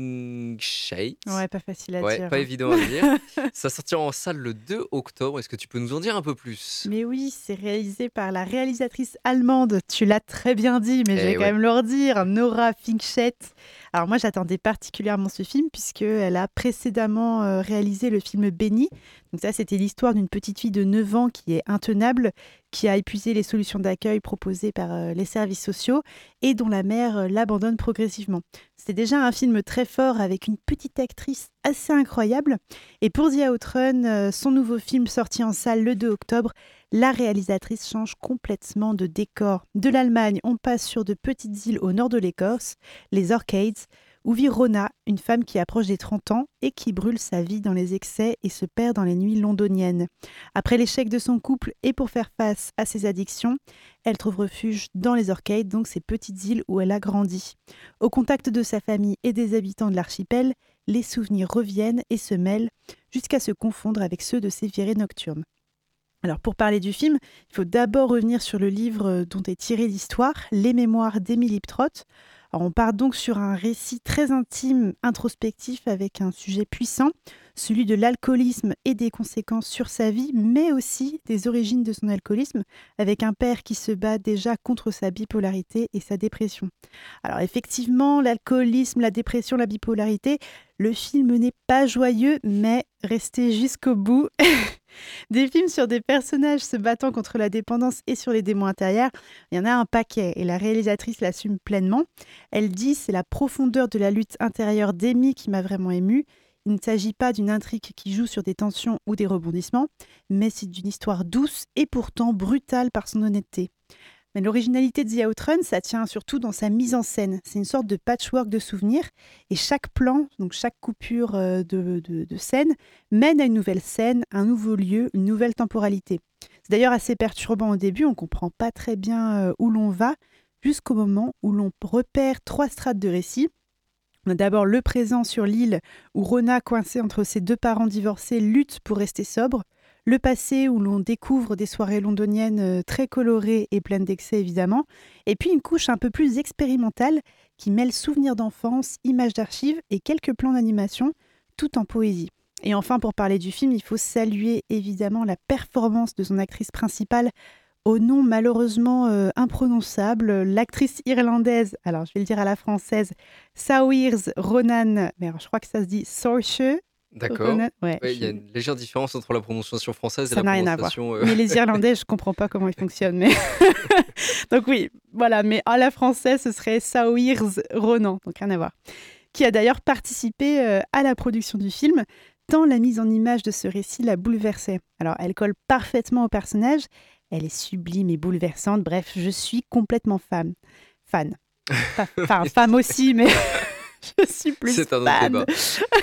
Finchate. Ouais, pas facile à ouais, dire. Pas hein. évident à dire. Ça sortira en salle le deux octobre. Est-ce que tu peux nous en dire un peu plus ? Mais oui, c'est réalisé par la réalisatrice allemande. Tu l'as très bien dit, mais Eh je vais ouais. quand même le redire. Nora Finchate. Alors moi, j'attendais particulièrement ce film puisqu'elle a précédemment euh, réalisé le film Béni. Donc ça, c'était l'histoire d'une petite fille de neuf ans qui est intenable, qui a épuisé les solutions d'accueil proposées par euh, les services sociaux et dont la mère euh, l'abandonne progressivement. C'était déjà un film très fort avec une petite actrice assez incroyable. Et pour The Outrun, euh, son nouveau film sorti en salle le deux octobre, la réalisatrice change complètement de décor. De l'Allemagne, on passe sur de petites îles au nord de l'Écosse, les Orcades, où vit Rona, une femme qui approche des trente ans et qui brûle sa vie dans les excès et se perd dans les nuits londoniennes. Après l'échec de son couple et pour faire face à ses addictions, elle trouve refuge dans les Orcades, donc ces petites îles où elle a grandi. Au contact de sa famille et des habitants de l'archipel, les souvenirs reviennent et se mêlent jusqu'à se confondre avec ceux de ses virées nocturnes. Alors pour parler du film, il faut d'abord revenir sur le livre dont est tirée l'histoire, Les Mémoires d'Émilie Ptrott. Alors on part donc sur un récit très intime, introspectif, avec un sujet puissant, celui de l'alcoolisme et des conséquences sur sa vie, mais aussi des origines de son alcoolisme, avec un père qui se bat déjà contre sa bipolarité et sa dépression. Alors effectivement, l'alcoolisme, la dépression, la bipolarité, le film n'est pas joyeux, mais restez jusqu'au bout. Des films sur des personnages se battant contre la dépendance et sur les démons intérieurs, il y en a un paquet et la réalisatrice l'assume pleinement. Elle dit « c'est la profondeur de la lutte intérieure d'Amy qui m'a vraiment émue ». il ne s'agit pas d'une intrigue qui joue sur des tensions ou des rebondissements, mais c'est d'une histoire douce et pourtant brutale par son honnêteté. Mais l'originalité de The Outrun, ça tient surtout dans sa mise en scène. C'est une sorte de patchwork de souvenirs et chaque plan, donc chaque coupure euh, de, de, de scène, mène à une nouvelle scène, un nouveau lieu, une nouvelle temporalité. C'est d'ailleurs assez perturbant au début, on ne comprend pas très bien euh, où l'on va, jusqu'au moment où l'on repère trois strates de récit. On a d'abord le présent sur l'île où Rona, coincée entre ses deux parents divorcés, lutte pour rester sobre. Le passé où l'on découvre des soirées londoniennes très colorées et pleines d'excès évidemment. Et puis une couche un peu plus expérimentale qui mêle souvenirs d'enfance, images d'archives et quelques plans d'animation, tout en poésie. Et enfin, pour parler du film, il faut saluer évidemment la performance de son actrice principale, au nom malheureusement euh, imprononçable, l'actrice irlandaise, alors je vais le dire à la française, Saoirse Ronan, mais alors, je crois que ça se dit Saoirse. D'accord. Ouais, Ouais, il je- y a une légère différence entre la prononciation française Ça et la n'a rien à voir. prononciation. euh, Mais les Irlandais, je comprends pas comment ils fonctionnent. Mais donc oui, voilà. Mais à la française, ce serait Saoirse Ronan, donc rien à voir. Qui a d'ailleurs participé euh, à la production du film, tant la mise en image de ce récit l'a bouleversée. Alors, elle colle parfaitement au personnage. Elle est sublime et bouleversante. Bref, je suis complètement fan. Fan. Pas- Enfin, femme aussi, mais je suis plus C'est un autre fan. débat.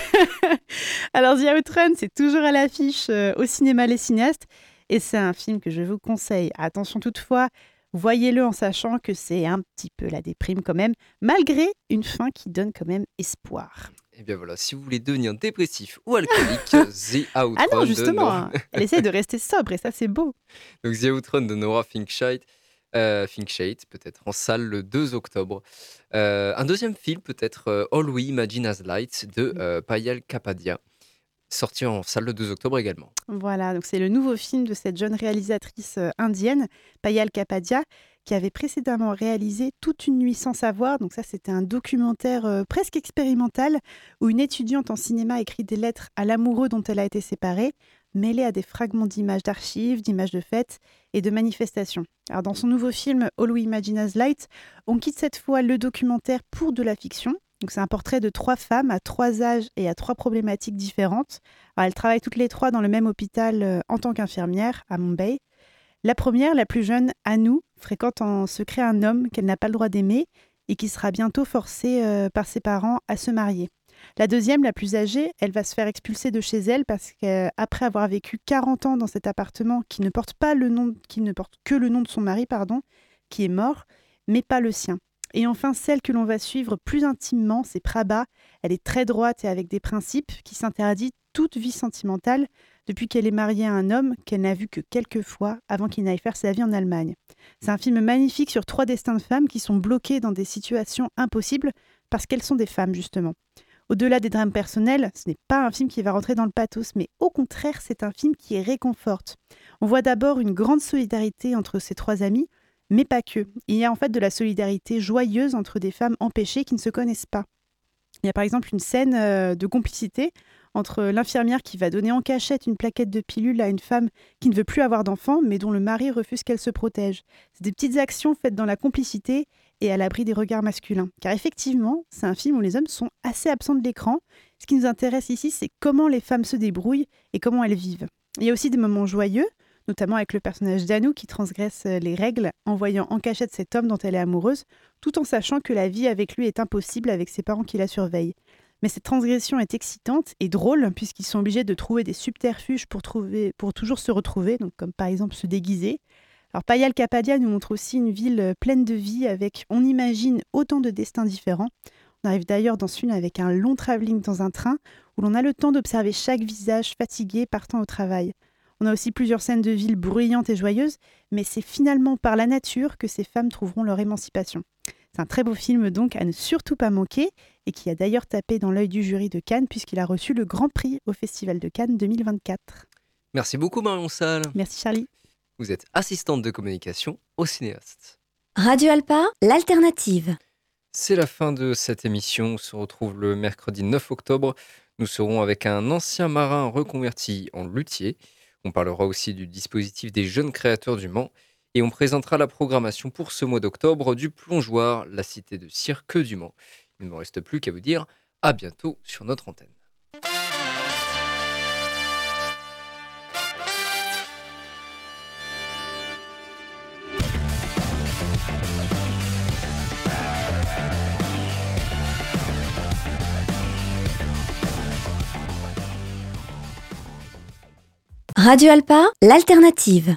Alors, The Outrun, c'est toujours à l'affiche euh, au cinéma Les Cinéastes. Et c'est un film que je vous conseille. Attention toutefois, voyez-le en sachant que c'est un petit peu la déprime quand même, malgré une fin qui donne quand même espoir. Et bien voilà, si vous voulez devenir dépressif ou alcoolique, The Outrun Ah non, de justement, Nora... hein, elle essaie de rester sobre et ça, c'est beau. Donc The Outrun de Nora Finchait, euh, Finchait, peut-être en salle le deux octobre. Euh, un deuxième film, peut-être euh, All We Imagine As Light de euh, Payal Kapadia, sorti en salle le deux octobre également. Voilà, donc c'est le nouveau film de cette jeune réalisatrice euh, indienne, Payal Kapadia, qui avait précédemment réalisé Toute une nuit sans savoir. Donc ça, c'était un documentaire euh, presque expérimental où une étudiante en cinéma écrit des lettres à l'amoureux dont elle a été séparée, mêlées à des fragments d'images d'archives, d'images de fêtes et de manifestations. Alors dans son nouveau film All We Imagine As Light, on quitte cette fois le documentaire pour de la fiction. Donc c'est un portrait de trois femmes à trois âges et à trois problématiques différentes. Alors, elles travaillent toutes les trois dans le même hôpital euh, en tant qu'infirmières à Mumbai. La première, la plus jeune, Anu, fréquente en secret un homme qu'elle n'a pas le droit d'aimer et qui sera bientôt forcé euh, par ses parents à se marier. La deuxième, la plus âgée, elle va se faire expulser de chez elle parce qu'après avoir vécu quarante ans dans cet appartement qui ne porte pas le nom, qui ne porte que le nom de son mari, pardon, qui est mort, mais pas le sien. Et enfin, celle que l'on va suivre plus intimement, c'est Prabha. Elle est très droite et avec des principes qui s'interdit toute vie sentimentale depuis qu'elle est mariée à un homme qu'elle n'a vu que quelques fois avant qu'il n'aille faire sa vie en Allemagne. C'est un film magnifique sur trois destins de femmes qui sont bloquées dans des situations impossibles parce qu'elles sont des femmes, justement. Au-delà des drames personnels, ce n'est pas un film qui va rentrer dans le pathos, mais au contraire, c'est un film qui réconforte. On voit d'abord une grande solidarité entre ces trois amies, mais pas que. Il y a en fait de la solidarité joyeuse entre des femmes empêchées qui ne se connaissent pas. Il y a par exemple une scène euh, de complicité entre l'infirmière qui va donner en cachette une plaquette de pilules à une femme qui ne veut plus avoir d'enfant, mais dont le mari refuse qu'elle se protège. C'est des petites actions faites dans la complicité et à l'abri des regards masculins. Car effectivement, c'est un film où les hommes sont assez absents de l'écran. Ce qui nous intéresse ici, c'est comment les femmes se débrouillent et comment elles vivent. Il y a aussi des moments joyeux, notamment avec le personnage d'Anu qui transgresse les règles en voyant en cachette cet homme dont elle est amoureuse, tout en sachant que la vie avec lui est impossible avec ses parents qui la surveillent. Mais cette transgression est excitante et drôle puisqu'ils sont obligés de trouver des subterfuges pour, trouver, pour toujours se retrouver, donc comme par exemple se déguiser. Alors Payal Kapadia nous montre aussi une ville pleine de vie avec, on imagine, autant de destins différents. On arrive d'ailleurs dans ce film avec un long travelling dans un train où l'on a le temps d'observer chaque visage fatigué partant au travail. On a aussi plusieurs scènes de ville bruyantes et joyeuses, mais c'est finalement par la nature que ces femmes trouveront leur émancipation. C'est un très beau film donc à ne surtout pas manquer et qui a d'ailleurs tapé dans l'œil du jury de Cannes puisqu'il a reçu le Grand Prix au Festival de Cannes deux mille vingt-quatre. Merci beaucoup Marion Salle. Merci Charlie. Vous êtes assistante de communication au cinéaste. Radio Alpa, l'alternative. C'est la fin de cette émission. On se retrouve le mercredi neuf octobre. Nous serons avec un ancien marin reconverti en luthier. On parlera aussi du dispositif des jeunes créateurs du Mans. Et on présentera la programmation pour ce mois d'octobre du Plongeoir, la cité de cirque du Mans. Il ne me reste plus qu'à vous dire à bientôt sur notre antenne. Radio Alpa, l'alternative.